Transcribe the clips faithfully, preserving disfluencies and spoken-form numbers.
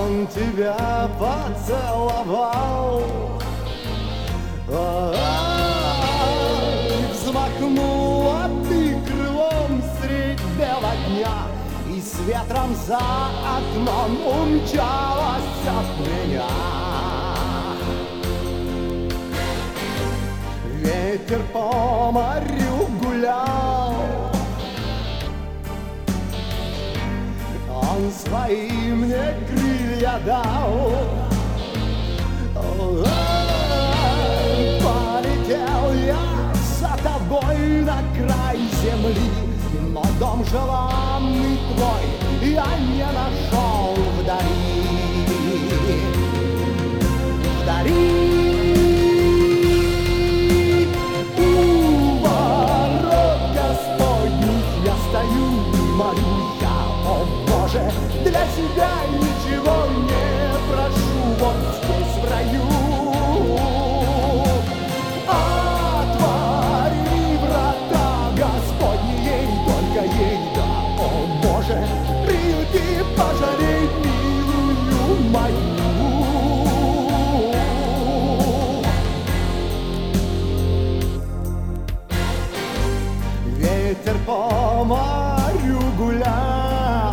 он тебя поцеловал, и взмахнула ты крылом средь бела дня, и с ветром за окном умчалась от меня. Ветер по морю гулял, он свои мне крылья дал. Полетел я за тобой на край земли, но дом желанный твой я не нашел вдали. Вдали. У ворот Господних я стою и молю я, о Боже, для себя ничего не прошу вот здесь в раю. Отвори врата Господни ей, только ей, да, о Боже, приюти, пожалей милую мою. Ветер по морю гулял,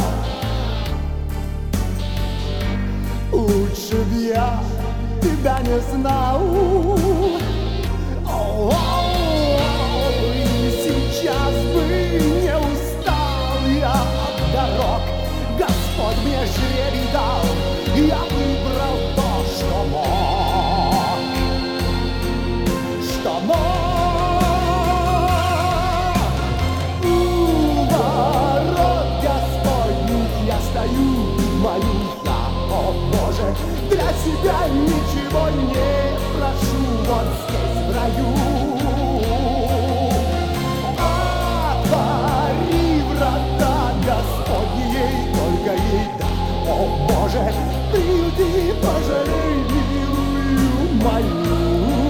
лучше б я тебя не знал. О, и сейчас бы не устал я от дорог. Господь мне жребий дал, я выбрал то, что мог, что мог. У ворот Господних я стою и молю я, о Боже, для себя ничего не прошу вот здесь в раю. Отвори врата Господни ей, только ей, да, о Боже, приюти, пожалей милую мою.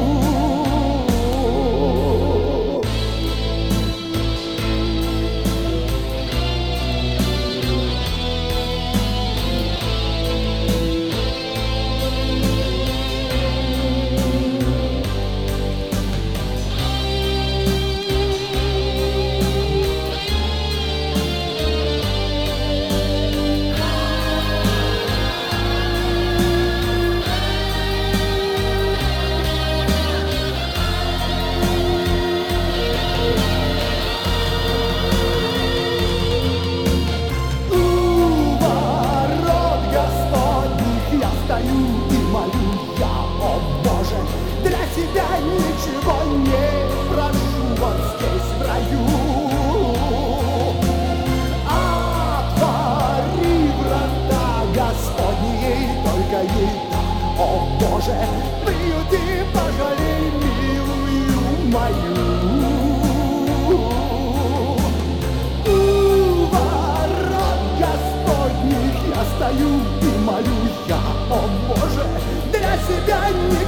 Ничего не прошу вот здесь в раю. Отвори врата Господни ей, только ей, да, о Боже, приюти, пожалей милую мою. У ворот Господних я стою и молю я, о Боже, для себя не